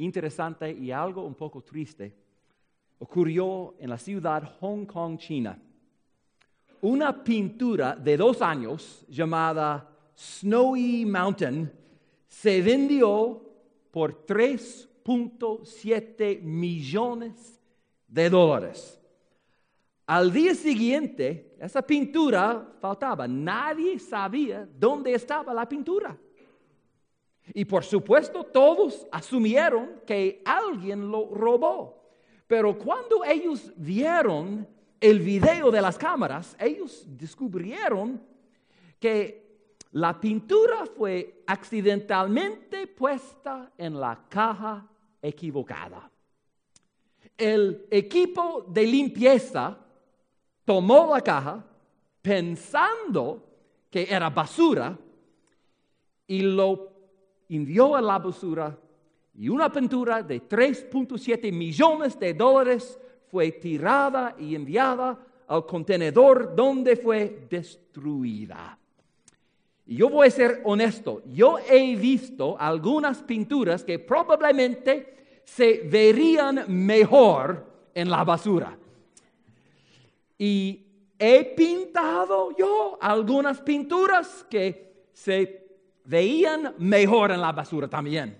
interesante y algo un poco triste ocurrió en la ciudad Hong Kong, China. Una pintura de 2 años llamada Snowy Mountain se vendió por $3.7 millones. Al día siguiente, esa pintura faltaba. Nadie sabía dónde estaba la pintura. Y por supuesto, todos asumieron que alguien lo robó. Pero cuando ellos vieron el video de las cámaras, ellos descubrieron que la pintura fue accidentalmente puesta en la caja equivocada. El equipo de limpieza tomó la caja pensando que era basura y lo envió a la basura, y una pintura de $3.7 millones fue tirada y enviada al contenedor donde fue destruida. Y yo voy a ser honesto, yo he visto algunas pinturas que probablemente se verían mejor en la basura. Y he pintado yo algunas pinturas que se veían mejor en la basura también.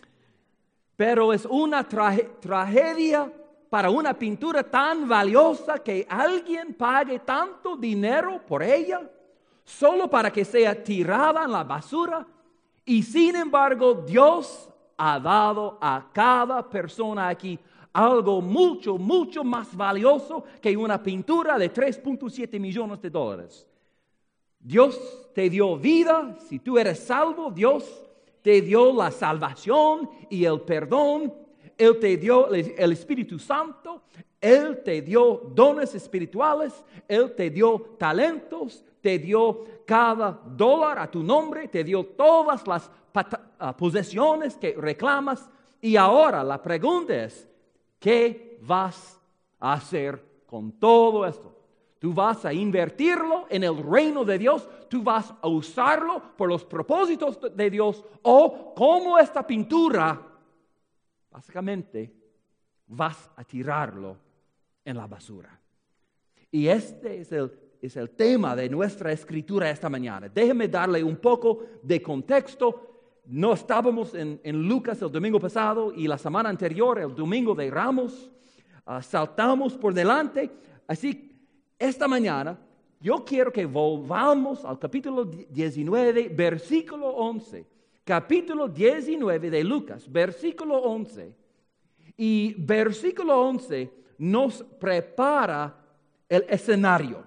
Pero es una tragedia para una pintura tan valiosa que alguien pague tanto dinero por ella solo para que sea tirada en la basura. Y sin embargo, Dios ha dado a cada persona aquí algo mucho, mucho más valioso que una pintura de $3.7 millones. Dios te dio vida. Si tú eres salvo, Dios te dio la salvación y el perdón. Él te dio el Espíritu Santo. Él te dio dones espirituales. Él te dio talentos. Te dio cada dólar a tu nombre. Te dio todas las posesiones que reclamas. Y ahora la pregunta es, ¿qué vas a hacer con todo esto? ¿Tú vas a invertirlo en el reino de Dios? ¿Tú vas a usarlo por los propósitos de Dios? ¿O como esta pintura, básicamente, vas a tirarlo en la basura? Y este es el tema de nuestra escritura esta mañana. Déjeme darle un poco de contexto. No estábamos en Lucas el domingo pasado y la semana anterior, el domingo de Ramos, saltamos por delante. Así, esta mañana, yo quiero que volvamos al capítulo 19, versículo 11. Capítulo 19 de Lucas, versículo 11. Y versículo 11 nos prepara el escenario.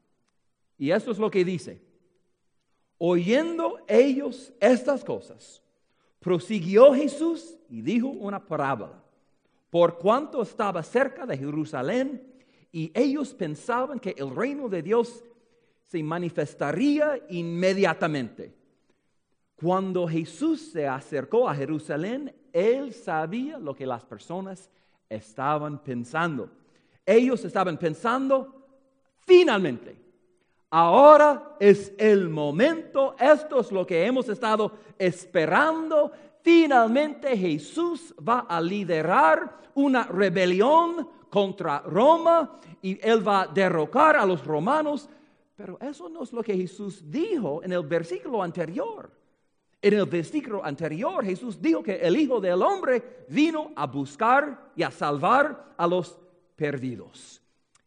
Y eso es lo que dice. Oyendo ellos estas cosas, prosiguió Jesús y dijo una parábola. Por cuanto estaba cerca de Jerusalén, y ellos pensaban que el reino de Dios se manifestaría inmediatamente. Cuando Jesús se acercó a Jerusalén, Él sabía lo que las personas estaban pensando. Ellos estaban pensando, finalmente, ahora es el momento, esto es lo que hemos estado esperando. Finalmente Jesús va a liderar una rebelión contra Roma y Él va a derrocar a los romanos. Pero eso no es lo que Jesús dijo en el versículo anterior. En el versículo anterior Jesús dijo que el Hijo del Hombre vino a buscar y a salvar a los perdidos.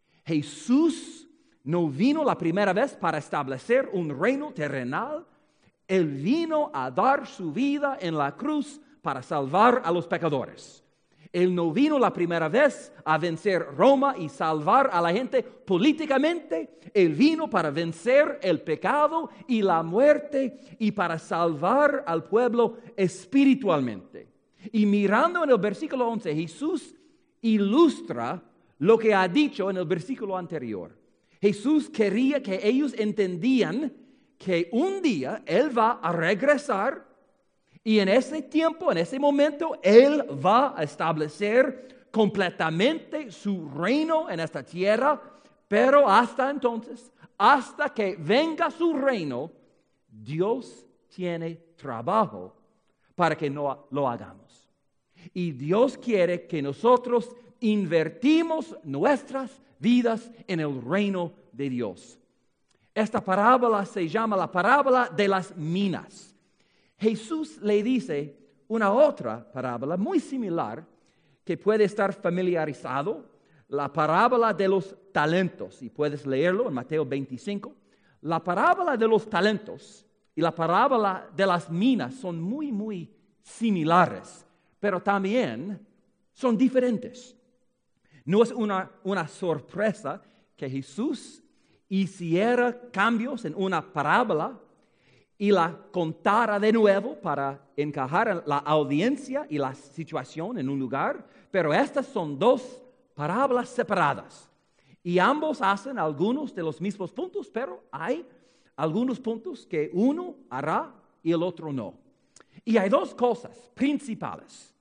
Jesús no vino la primera vez para establecer un reino terrenal. Él vino a dar su vida en la cruz para salvar a los pecadores. Él no vino la primera vez a vencer Roma y salvar a la gente políticamente. Él vino para vencer el pecado y la muerte y para salvar al pueblo espiritualmente. Y mirando en el versículo 11, Jesús ilustra lo que ha dicho en el versículo anterior. Jesús quería que ellos entendían que un día Él va a regresar. Y en ese tiempo, en ese momento, Él va a establecer completamente su reino en esta tierra. Pero hasta entonces, hasta que venga su reino, Dios tiene trabajo para que no lo hagamos. Y Dios quiere que nosotros invertimos nuestras vidas en el reino de Dios. Esta parábola se llama la parábola de las minas. Jesús le dice una otra parábola muy similar que puede estar familiarizado, la parábola de los talentos. Y puedes leerlo en Mateo 25. La parábola de los talentos y la parábola de las minas son muy similares, pero también son diferentes. No es una sorpresa que Jesús hiciera cambios en una parábola y la contara de nuevo para encajar la audiencia y la situación en un lugar, pero estas son dos parábolas separadas. Y ambos hacen algunos de los mismos puntos, pero hay algunos puntos que uno hará y el otro no. Y hay dos cosas principales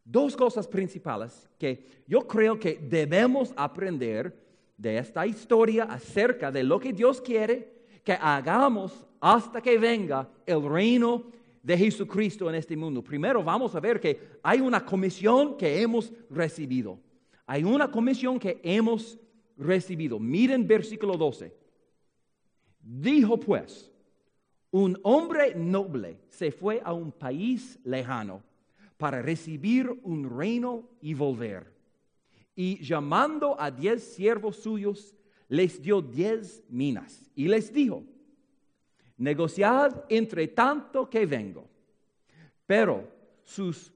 que yo creo que debemos aprender de esta historia acerca de lo que Dios quiere que hagamos hasta que venga el reino de Jesucristo en este mundo. Primero vamos a ver que hay una comisión que hemos recibido. Hay una comisión que hemos recibido. Miren versículo 12. Dijo pues, un hombre noble se fue a un país lejano para recibir un reino y volver. Y llamando a 10 siervos suyos, les dio 10 minas. Y les dijo, negociad entre tanto que vengo. Pero sus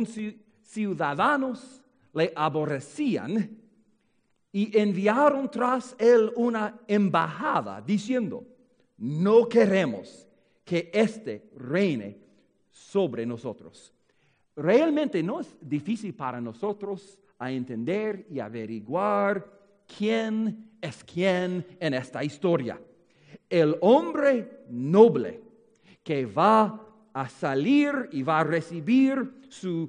conciudadanos le aborrecían y enviaron tras él una embajada diciendo, no queremos que éste reine sobre nosotros. Realmente no es difícil para nosotros a entender y averiguar quién es quién en esta historia. El hombre noble que va a salir y va a recibir su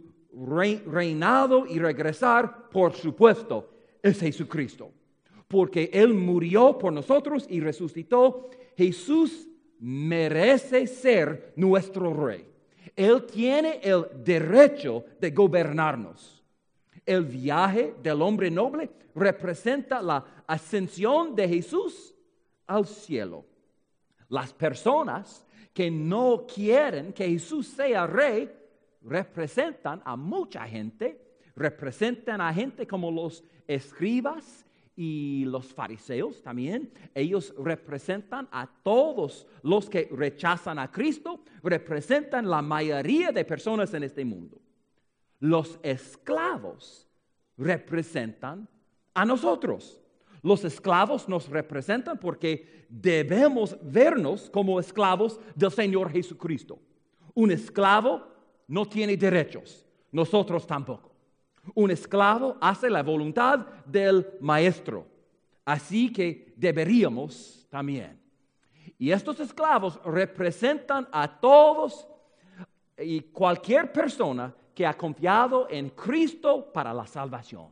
reinado y regresar, por supuesto, es Jesucristo. Porque Él murió por nosotros y resucitó. Jesús merece ser nuestro rey. Él tiene el derecho de gobernarnos. El viaje del hombre noble representa la ascensión de Jesús al cielo. Las personas que no quieren que Jesús sea rey representan a mucha gente, representan a gente como los escribas y los fariseos también. Ellos representan a todos los que rechazan a Cristo, representan la mayoría de personas en este mundo. Los esclavos representan a nosotros. Los esclavos nos representan porque debemos vernos como esclavos del Señor Jesucristo. Un esclavo no tiene derechos, nosotros tampoco. Un esclavo hace la voluntad del maestro, así que deberíamos también. Y estos esclavos representan a todos y cualquier persona que ha confiado en Cristo para la salvación.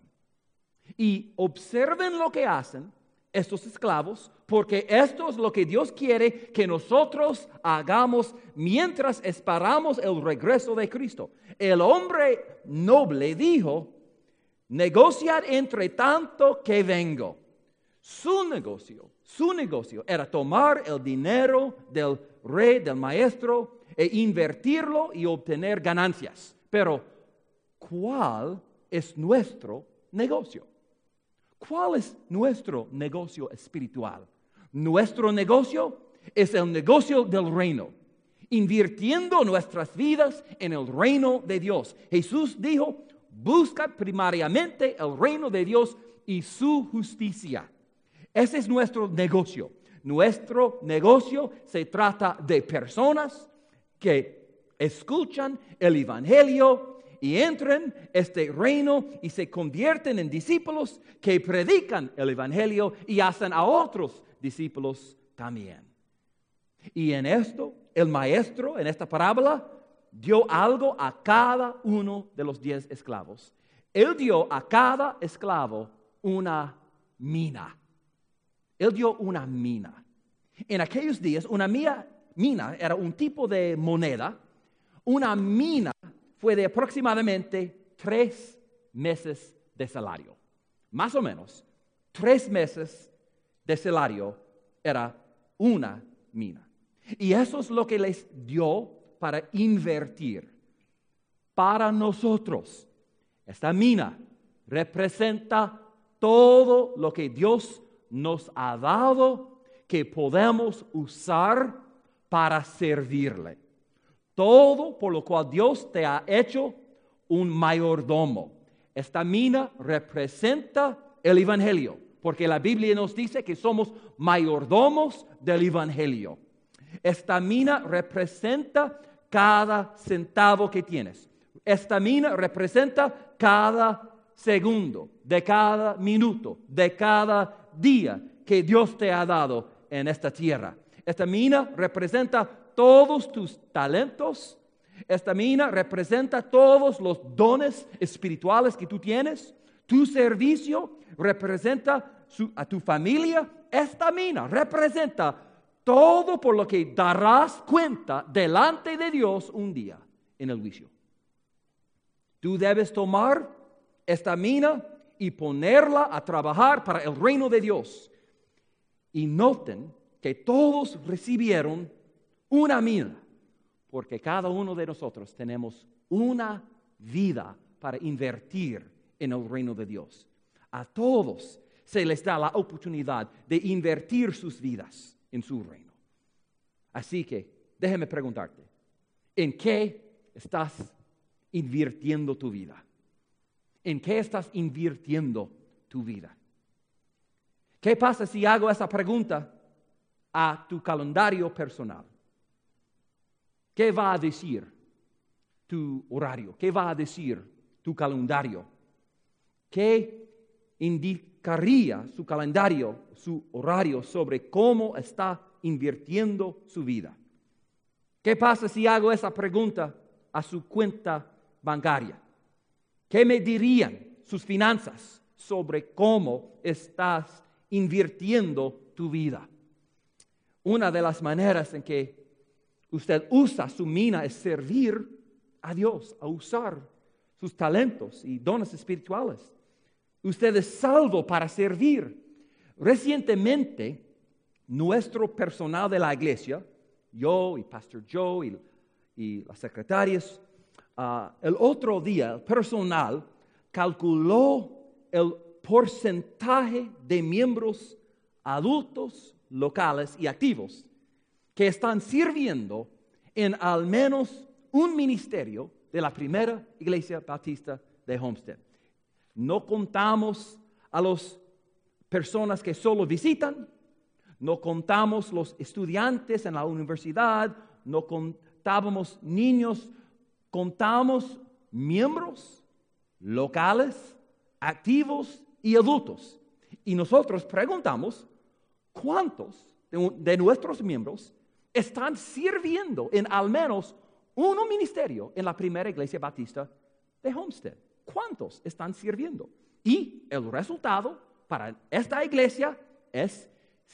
Y observen lo que hacen estos esclavos, porque esto es lo que Dios quiere que nosotros hagamos mientras esperamos el regreso de Cristo. El hombre noble dijo, negociad entre tanto que vengo. Su negocio era tomar el dinero del rey, del maestro, e invertirlo y obtener ganancias. Pero, ¿cuál es nuestro negocio? ¿Cuál es nuestro negocio espiritual? Nuestro negocio es el negocio del reino, invirtiendo nuestras vidas en el reino de Dios. Jesús dijo, busca primariamente el reino de Dios y su justicia. Ese es nuestro negocio. Nuestro negocio se trata de personas que escuchan el evangelio y entran este reino y se convierten en discípulos que predican el evangelio y hacen a otros discípulos también. Y en esto, el maestro, en esta parábola, dio algo a cada uno de los 10 esclavos. Él dio a cada esclavo una mina. Él dio una mina. En aquellos días, una mina era un tipo de moneda. Una mina fue de aproximadamente 3 meses de salario. Más o menos, 3 meses de salario era una mina. Y eso es lo que les dio para invertir. Para nosotros, esta mina representa todo lo que Dios nos ha dado que podemos usar para servirle. Todo por lo cual Dios te ha hecho un mayordomo. Esta mina representa el Evangelio, porque la Biblia nos dice que somos mayordomos del Evangelio. Esta mina representa cada centavo que tienes. Esta mina representa cada segundo, de cada minuto, de cada día que Dios te ha dado en esta tierra. Esta mina representa todos tus talentos. Esta mina representa todos los dones espirituales que tú tienes. Tu servicio representa a tu familia. Esta mina representa todo por lo que darás cuenta delante de Dios un día en el juicio. Tú debes tomar esta mina y ponerla a trabajar para el reino de Dios. Y noten que todos recibieron una mina, porque cada uno de nosotros tenemos una vida para invertir en el reino de Dios. A todos se les da la oportunidad de invertir sus vidas en su reino. Así que déjame preguntarte, ¿en qué estás invirtiendo tu vida? ¿En qué estás invirtiendo tu vida? ¿Qué pasa si hago esa pregunta a tu calendario personal? ¿Qué va a decir tu horario? ¿Qué va a decir tu calendario? ¿Qué indicaría su calendario, su horario sobre cómo está invirtiendo su vida? ¿Qué pasa si hago esa pregunta a su cuenta bancaria? ¿Qué me dirían sus finanzas sobre cómo estás invirtiendo tu vida? Una de las maneras en que usted usa su mina es servir a Dios, a usar sus talentos y dones espirituales. Usted es salvo para servir. Recientemente, nuestro personal de la iglesia, yo y Pastor Joe y las secretarias, el otro día el personal calculó el porcentaje de miembros adultos, locales y activos que están sirviendo en al menos un ministerio de la primera iglesia bautista de Homestead. No contamos a las personas que solo visitan, no contamos los estudiantes en la universidad, no contábamos niños, contamos miembros locales, activos y adultos. Y nosotros preguntamos, ¿cuántos de nuestros miembros están sirviendo en al menos un ministerio en la primera iglesia bautista de Homestead? ¿Cuántos están sirviendo? Y el resultado para esta iglesia es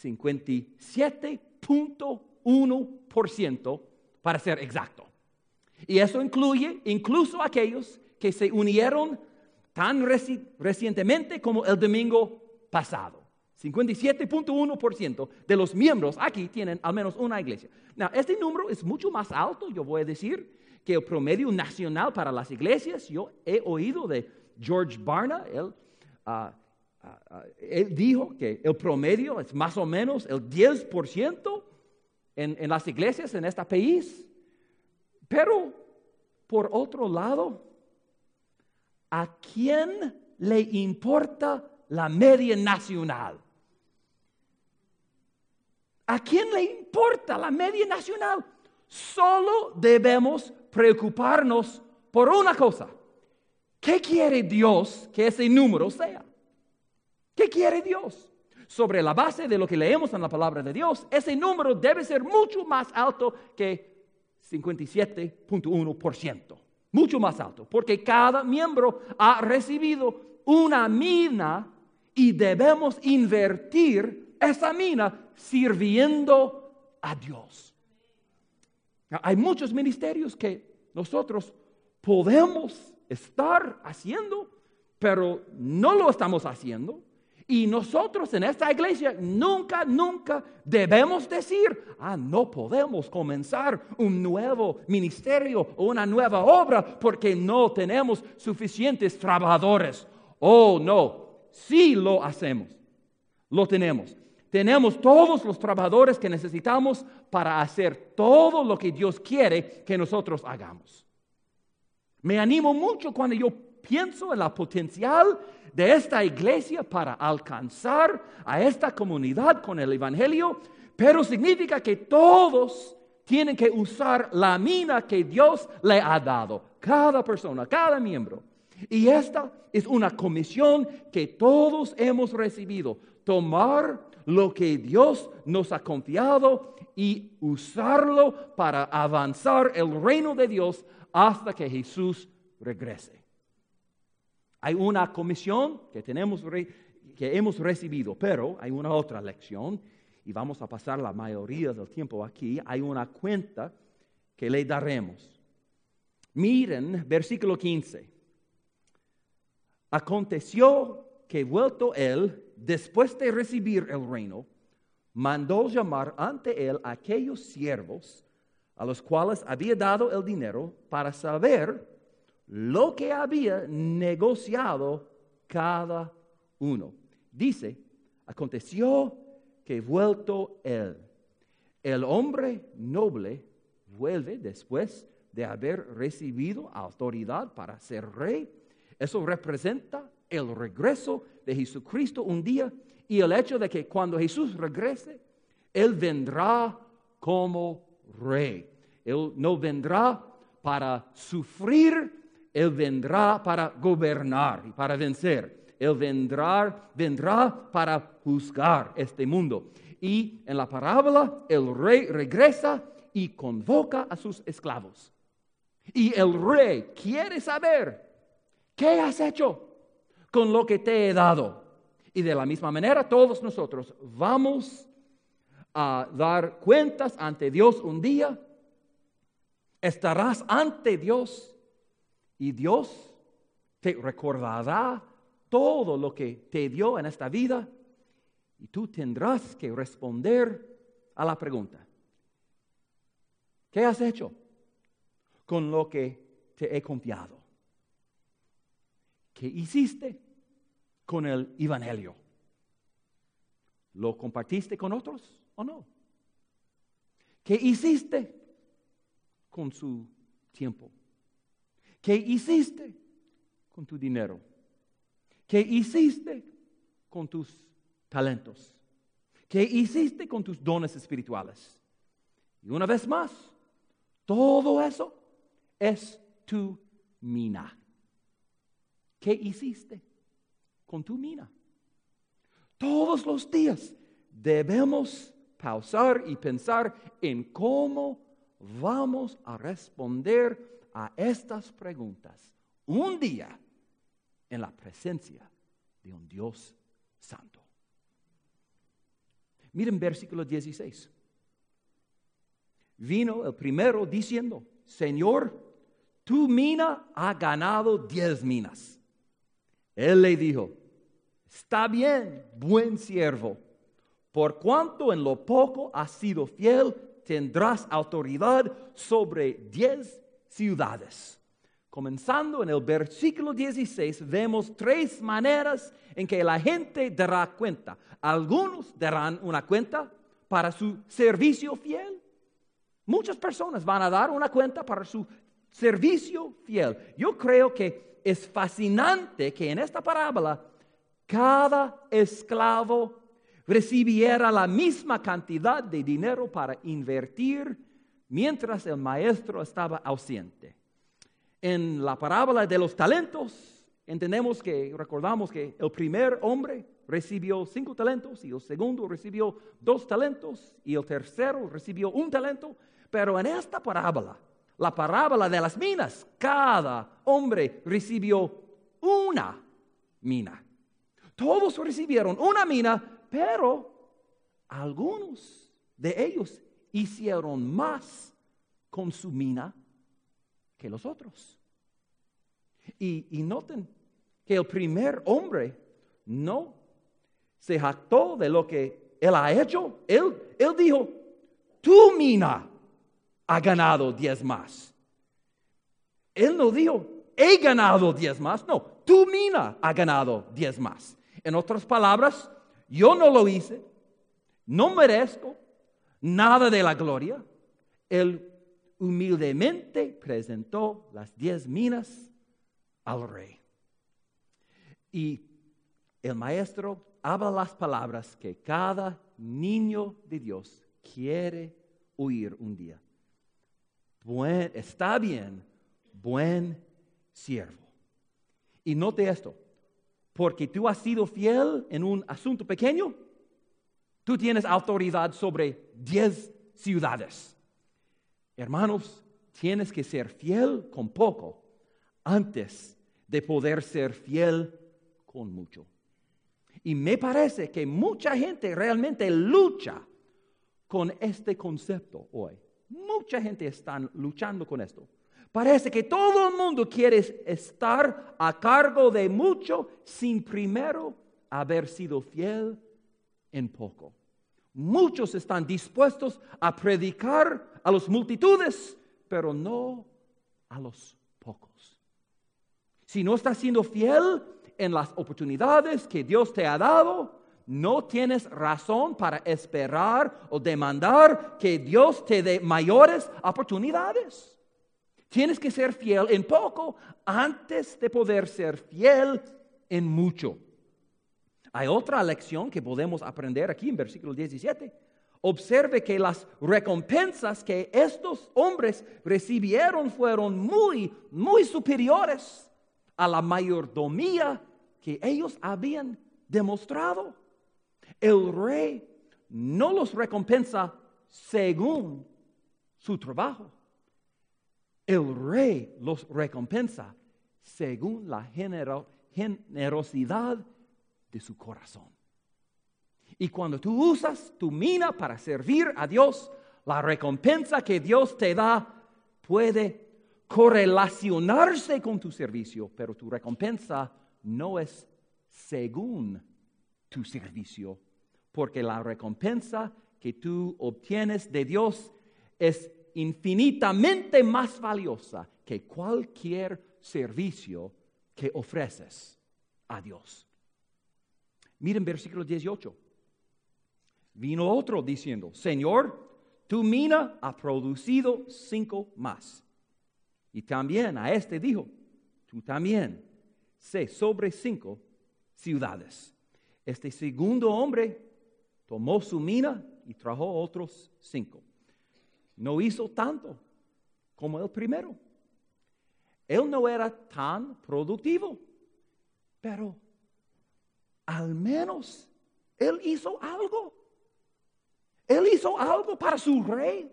57.1%, para ser exacto. Y eso incluye incluso aquellos que se unieron tan recientemente como el domingo pasado. 57.1% de los miembros aquí tienen al menos una iglesia. Este número es mucho más alto, yo voy a decir, que el promedio nacional para las iglesias. Yo he oído de George Barna, él dijo que el promedio es más o menos el 10% en las iglesias en este país. Pero, por otro lado, ¿a quién le importa la media nacional? ¿A quién le importa la media nacional? Solo debemos preocuparnos por una cosa. ¿Qué quiere Dios que ese número sea? ¿Qué quiere Dios? Sobre la base de lo que leemos en la palabra de Dios, ese número debe ser mucho más alto que 57.1%. Mucho más alto, porque cada miembro ha recibido una mina y debemos invertir esa mina sirviendo a Dios. Hay muchos ministerios que nosotros podemos estar haciendo, pero no lo estamos haciendo. Y nosotros en esta iglesia nunca debemos decir, no podemos comenzar un nuevo ministerio o una nueva obra porque no tenemos suficientes trabajadores. Oh, no, sí lo hacemos, lo tenemos. Tenemos todos los trabajadores que necesitamos para hacer todo lo que Dios quiere que nosotros hagamos. Me animo mucho cuando yo pienso en la potencial de esta iglesia para alcanzar a esta comunidad con el evangelio, pero significa que todos tienen que usar la mina que Dios le ha dado, cada persona, cada miembro. Y esta es una comisión que todos hemos recibido, tomar lo que Dios nos ha confiado y usarlo para avanzar el reino de Dios hasta que Jesús regrese. Hay una comisión que hemos recibido, pero hay una otra lección, y vamos a pasar la mayoría del tiempo aquí. Hay una cuenta que le daremos. Miren, versículo 15. Aconteció que vuelto él, después de recibir el reino, mandó llamar ante él a aquellos siervos a los cuales había dado el dinero para saber lo que había negociado cada uno. Dice, aconteció que vuelto él, el hombre noble vuelve después de haber recibido autoridad para ser rey. Eso representa el regreso de Jesucristo un día y el hecho de que cuando Jesús regrese, Él vendrá como rey. Él no vendrá para sufrir, Él vendrá para gobernar y para vencer. Él vendrá para juzgar este mundo. Y en la parábola, el rey regresa y convoca a sus esclavos. Y el rey quiere saber, ¿qué has hecho con lo que te he dado? Y de la misma manera, todos nosotros vamos a dar cuentas ante Dios un día. Estarás ante Dios y Dios te recordará todo lo que te dio en esta vida y tú tendrás que responder a la pregunta: ¿qué has hecho con lo que te he confiado? ¿Qué hiciste con el evangelio? ¿Lo compartiste con otros o no? ¿Qué hiciste con su tiempo? ¿Qué hiciste con tu dinero? ¿Qué hiciste con tus talentos? ¿Qué hiciste con tus dones espirituales? Y una vez más, todo eso es tu mina. ¿Qué hiciste con tu mina? Todos los días debemos pausar y pensar en cómo vamos a responder a estas preguntas un día en la presencia de un Dios santo. Miren versículo 16. Vino el primero diciendo: Señor, tu mina ha ganado 10 minas. Él le dijo: está bien, buen siervo, por cuanto en lo poco has sido fiel, tendrás autoridad sobre 10 ciudades. Comenzando en el versículo 16, vemos 3 maneras en que la gente dará cuenta. Algunos darán una cuenta para su servicio fiel. Muchas personas van a dar una cuenta para su servicio fiel. Yo creo que es fascinante que en esta parábola cada esclavo recibiera la misma cantidad de dinero para invertir mientras el maestro estaba ausente. En la parábola de los talentos, recordamos que el primer hombre recibió 5 talentos y el segundo recibió 2 talentos y el tercero recibió 1 talento. Pero en esta parábola, la parábola de las minas, cada hombre recibió 1 mina. Todos recibieron 1 mina, pero algunos de ellos hicieron más con su mina que los otros. Y noten que el primer hombre no se jactó de lo que él ha hecho. Él dijo, tu mina ha ganado 10 más. Él no dijo, he ganado 10 más. No, tu mina ha ganado 10 más. En otras palabras, yo no lo hice, no merezco nada de la gloria. Él humildemente presentó las 10 minas al rey. Y el maestro habla las palabras que cada niño de Dios quiere oír un día. Está bien, buen siervo. Y note esto, porque tú has sido fiel en un asunto pequeño, tú tienes autoridad sobre 10 ciudades. Hermanos, tienes que ser fiel con poco antes de poder ser fiel con mucho. Y me parece que mucha gente realmente lucha con este concepto hoy. Mucha gente está luchando con esto. Parece que todo el mundo quiere estar a cargo de mucho sin primero haber sido fiel en poco. Muchos están dispuestos a predicar a las multitudes, pero no a los pocos. Si no estás siendo fiel en las oportunidades que Dios te ha dado, no tienes razón para esperar o demandar que Dios te dé mayores oportunidades. Tienes que ser fiel en poco antes de poder ser fiel en mucho. Hay otra lección que podemos aprender aquí en versículo 17. Observe que las recompensas que estos hombres recibieron fueron muy, muy superiores a la mayordomía que ellos habían demostrado. El rey no los recompensa según su trabajo. El rey los recompensa según la generosidad de su corazón. Y cuando tú usas tu mina para servir a Dios, la recompensa que Dios te da puede correlacionarse con tu servicio, pero tu recompensa no es según tu servicio, porque la recompensa que tú obtienes de Dios es infinitamente más valiosa que cualquier servicio que ofreces a Dios. Miren versículo 18. Vino otro diciendo, Señor, tu mina ha producido 5 más. Y también a este dijo, tú también sé sobre 5 ciudades. Este segundo hombre tomó su mina y trajo otros 5. No hizo tanto como el primero. Él no era tan productivo, pero al menos él hizo algo. Él hizo algo para su rey.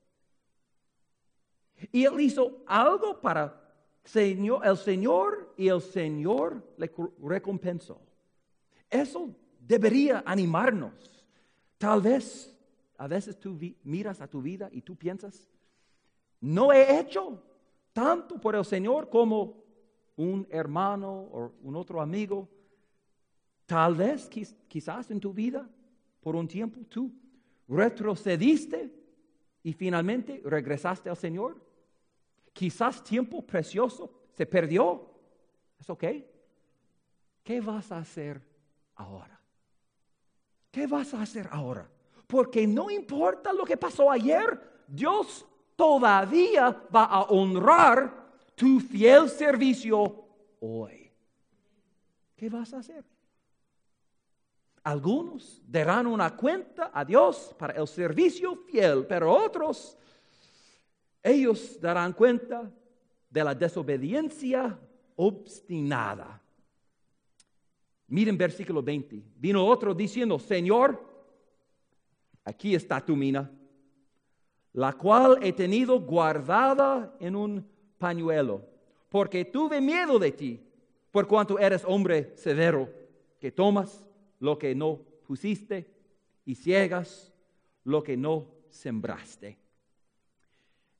Y él hizo algo para el Señor, y el Señor le recompensó. Eso debería animarnos. Tal vez, a veces tú miras a tu vida y tú piensas, no he hecho tanto por el Señor como un hermano o un otro amigo. Tal vez, quizás en tu vida, por un tiempo, tú retrocediste y finalmente regresaste al Señor. Quizás tiempo precioso se perdió. ¿Es ok? ¿Qué vas a hacer ahora? ¿Qué vas a hacer ahora? Porque no importa lo que pasó ayer, Dios todavía va a honrar tu fiel servicio hoy. ¿Qué vas a hacer? Algunos darán una cuenta a Dios para el servicio fiel, pero otros, ellos darán cuenta de la desobediencia obstinada. Miren versículo 20. Vino otro diciendo, Señor, aquí está tu mina, la cual he tenido guardada en un pañuelo, porque tuve miedo de ti, por cuanto eres hombre severo, que tomas lo que no pusiste y ciegas lo que no sembraste.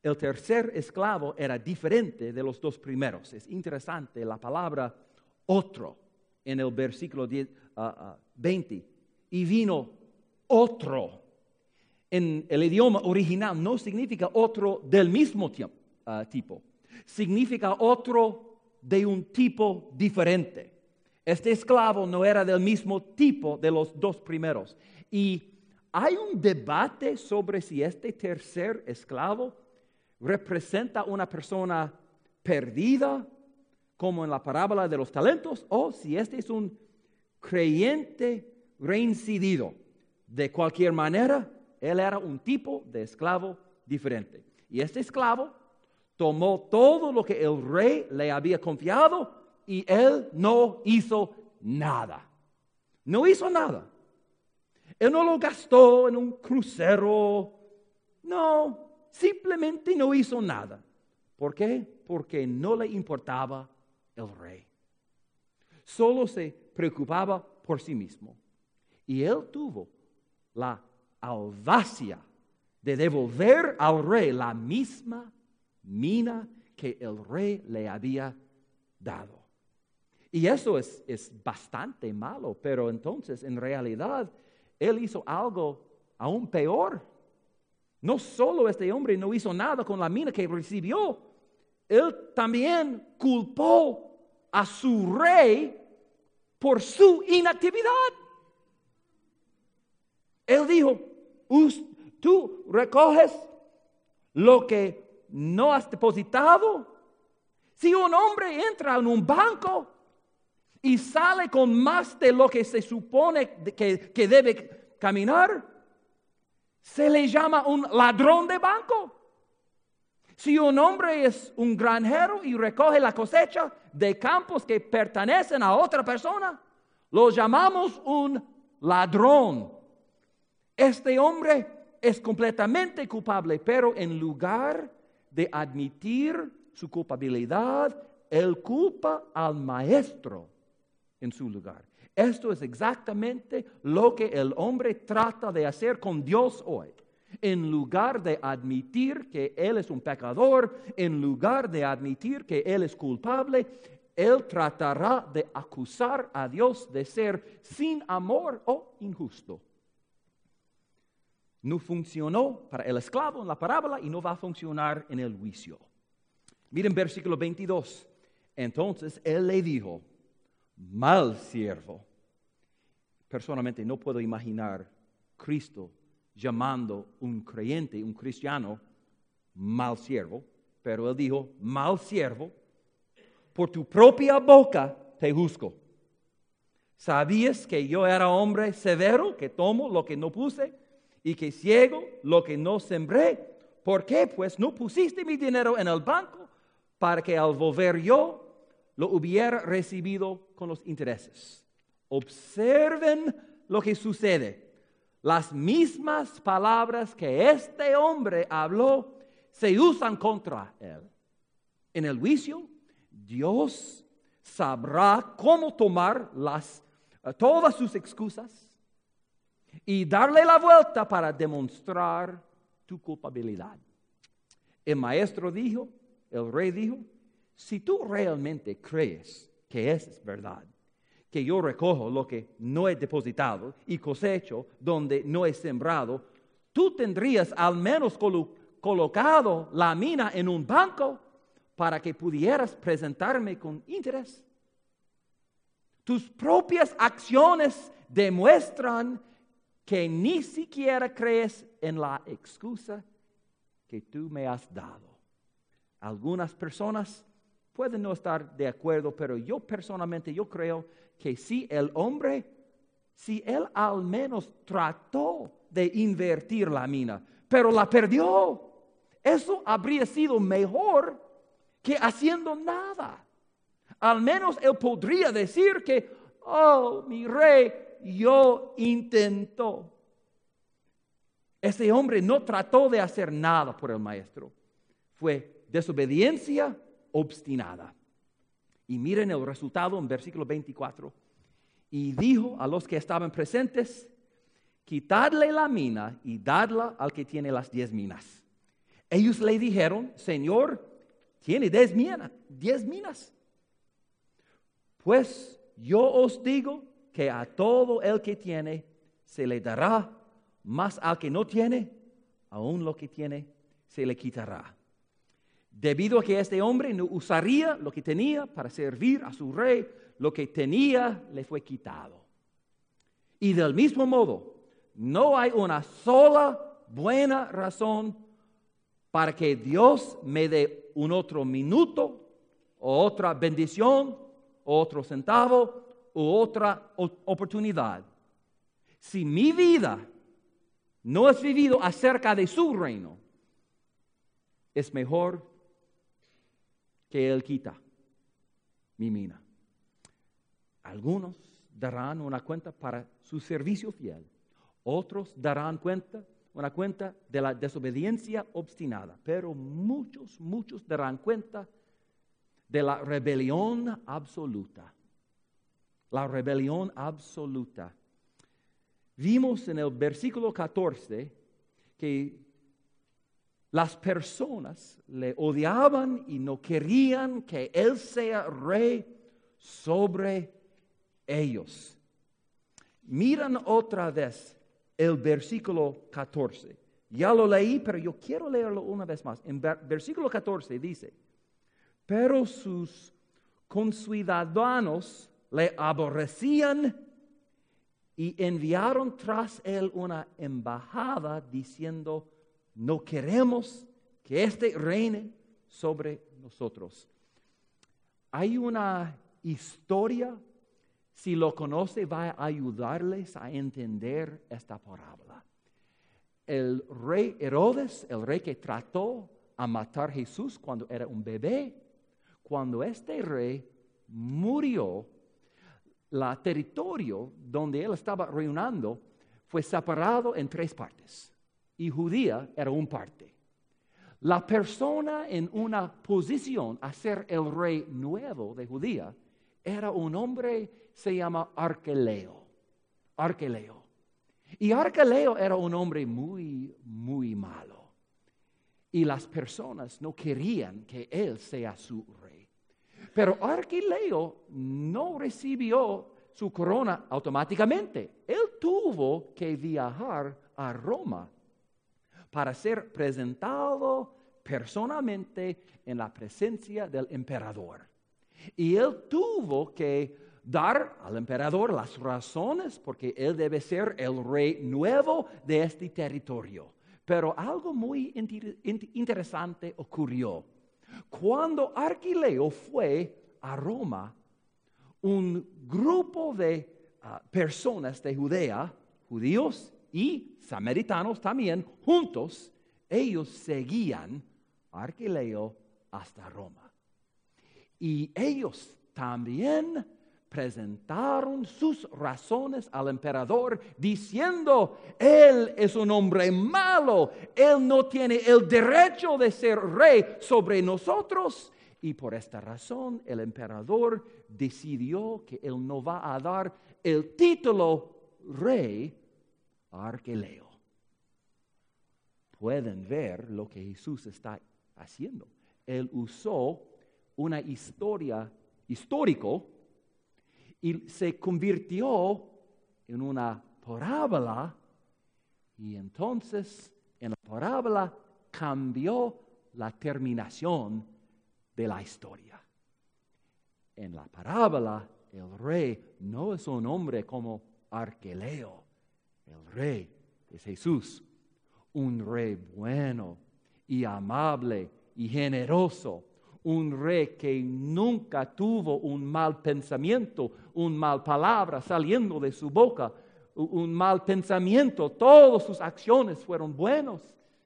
el tercer esclavo era diferente de los dos primeros. Es interesante la palabra otro en el versículo 20. Y vino otro. En el idioma original no significa otro del mismo tipo. Significa otro de un tipo diferente. Este esclavo no era del mismo tipo de los dos primeros. Y hay un debate sobre si este tercer esclavo representa una persona perdida, como en la parábola de los talentos, o si este es un creyente reincidido. De cualquier manera, él era un tipo de esclavo diferente. Y este esclavo tomó todo lo que el rey le había confiado y él no hizo nada. No hizo nada. Él no lo gastó en un crucero. No, simplemente no hizo nada. ¿Por qué? Porque no le importaba el rey. Solo se preocupaba por sí mismo. Y él tuvo la audacia de devolver al rey la misma mina que el rey le había dado. Y eso es bastante malo, pero entonces en realidad él hizo algo aún peor. No solo este hombre no hizo nada con la mina que recibió, él también culpó a su rey por su inactividad. Él dijo, tú recoges lo que no has depositado. Si un hombre entra en un banco y sale con más de lo que se supone que debe caminar, se le llama un ladrón de banco. Si un hombre es un granjero y recoge la cosecha de campos que pertenecen a otra persona, lo llamamos un ladrón. Este hombre es completamente culpable, pero en lugar de admitir su culpabilidad, él culpa al maestro en su lugar. Esto es exactamente lo que el hombre trata de hacer con Dios hoy. En lugar de admitir que él es un pecador, en lugar de admitir que él es culpable, él tratará de acusar a Dios de ser sin amor o injusto. No funcionó para el esclavo en la parábola y no va a funcionar en el juicio. Miren versículo 22. Entonces él le dijo, mal siervo. Personalmente no puedo imaginar Cristo llamando un creyente, un cristiano, mal siervo, pero él dijo, mal siervo, por tu propia boca te juzgo. ¿Sabías que yo era hombre severo, que tomo lo que no puse, y que ciego lo que no sembré? ¿Por qué? Pues no pusiste mi dinero en el banco para que al volver yo lo hubiera recibido con los intereses. Observen lo que sucede. Las mismas palabras que este hombre habló se usan contra él. En el juicio, Dios sabrá cómo tomar todas sus excusas y darle la vuelta para demostrar tu culpabilidad. El maestro dijo, el rey dijo, si tú realmente crees que es verdad, que yo recojo lo que no he depositado y cosecho donde no he sembrado, tú tendrías al menos colocado la mina en un banco para que pudieras presentarme con interés. Tus propias acciones demuestran que ni siquiera crees en la excusa que tú me has dado. Algunas personas pueden no estar de acuerdo, pero yo personalmente creo que si él al menos trató de invertir la mina, pero la perdió, eso habría sido mejor que haciendo nada. Al menos él podría decir que, oh, mi rey, yo intentó. Ese hombre no trató de hacer nada por el maestro. Fue desobediencia obstinada. Y miren el resultado en versículo 24. Y dijo a los que estaban presentes, quitadle la mina y dadla al que tiene las 10 minas. Ellos le dijeron, Señor, tiene 10 minas. Pues yo os digo que a todo el que tiene se le dará, mas al que no tiene, aún lo que tiene se le quitará. Debido a que este hombre no usaría lo que tenía para servir a su rey, lo que tenía le fue quitado. Y del mismo modo, no hay una sola buena razón para que Dios me dé un otro minuto, o otra bendición, o otro centavo, o otra oportunidad. Si mi vida no es vivido acerca de su reino, es mejor que Él quita mi mina. Algunos darán una cuenta para su servicio fiel. Otros darán una cuenta de la desobediencia obstinada. Pero muchos darán cuenta de la rebelión absoluta. La rebelión absoluta. Vimos en el versículo 14 que las personas le odiaban y no querían que Él sea rey sobre ellos. Miran otra vez el versículo 14. Ya lo leí, pero yo quiero leerlo una vez más. En versículo 14 dice, pero sus conciudadanos le aborrecían y enviaron tras él una embajada diciendo, no queremos que éste reine sobre nosotros. Hay una historia, si lo conoce, va a ayudarles a entender esta parábola. El rey Herodes, el rey que trató a matar a Jesús cuando era un bebé, cuando este rey murió, el territorio donde él estaba reinando fue separado en 3 partes. Y Judía era una parte. La persona en una posición a ser el rey nuevo de Judía era un hombre, se llama Arquelao. Y Arquelao era un hombre muy malo. Y las personas no querían que él sea su rey. Pero Arquelao no recibió su corona automáticamente. Él tuvo que viajar a Roma para ser presentado personalmente en la presencia del emperador. Y él tuvo que dar al emperador las razones porque él debe ser el rey nuevo de este territorio. Pero algo muy interesante ocurrió. Cuando Arquelao fue a Roma, un grupo de personas de Judea, judíos y samaritanos también, juntos, ellos seguían a Arquelao hasta Roma. Y ellos también presentaron sus razones al emperador diciendo, él es un hombre malo, él no tiene el derecho de ser rey sobre nosotros. Y por esta razón el emperador decidió que él no va a dar el título rey a Arquelao. Pueden ver lo que Jesús está haciendo. Él usó una historia histórico y se convirtió en una parábola, y entonces en la parábola cambió la terminación de la historia. En la parábola, el rey no es un hombre como Arquelao. El rey es Jesús, un rey bueno y amable y generoso. Un rey que nunca tuvo un mal pensamiento, un mal palabra saliendo de su boca, un mal pensamiento. Todas sus acciones fueron buenos.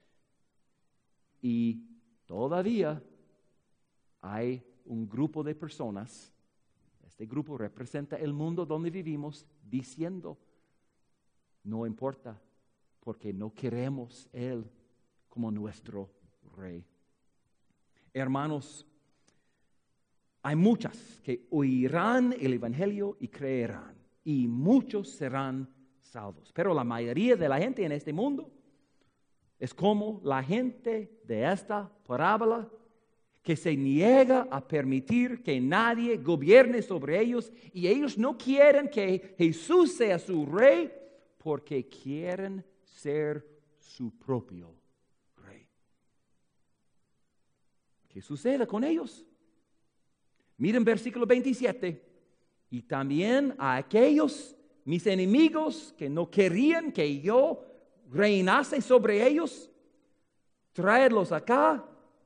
Y todavía hay un grupo de personas, este grupo representa el mundo donde vivimos, diciendo, no importa, porque no queremos Él como nuestro rey. Hermanos, hay muchas que oirán el Evangelio y creerán, y muchos serán salvos. Pero la mayoría de la gente en este mundo Es como la gente de esta parábola que se niega a permitir que nadie gobierne sobre ellos y ellos no quieren que Jesús sea su rey porque quieren ser su propio rey. ¿Qué sucede con ellos? Miren versículo 27. Y también a aquellos, mis enemigos, que no querían que yo reinase sobre ellos, traedlos acá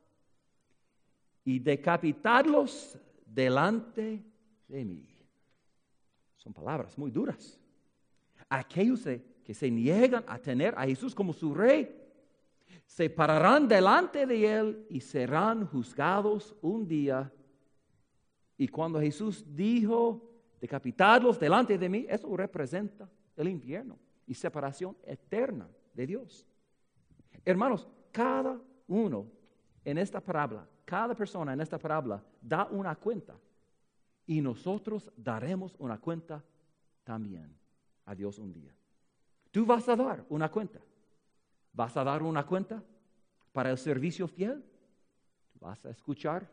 y decapitadlos delante de mí. Son palabras muy duras. Aquellos que se niegan a tener a Jesús como su rey, se pararán delante de Él y serán juzgados un día. Y cuando Jesús dijo, decapitadlos delante de mí, eso representa el infierno y separación eterna de Dios. Hermanos, cada uno en esta parábola, cada persona en esta parábola da una cuenta y nosotros daremos una cuenta también a Dios un día. Tú vas a dar una cuenta. ¿Vas a dar una cuenta para el servicio fiel? ¿Vas a escuchar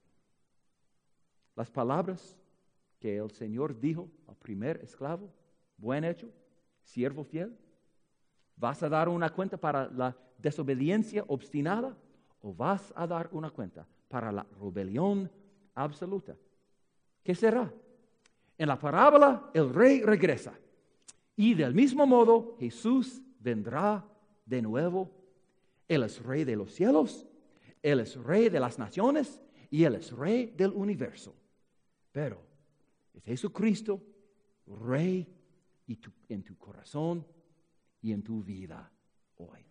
las palabras que el Señor dijo al primer esclavo? Buen hecho, siervo fiel. ¿Vas a dar una cuenta para la desobediencia obstinada o vas a dar una cuenta para la rebelión absoluta? ¿Qué será? En la parábola el rey regresa y del mismo modo Jesús vendrá de nuevo. Él es rey de los cielos, Él es rey de las naciones y Él es rey del universo. Pero es Jesucristo, rey en tu corazón y en tu vida hoy.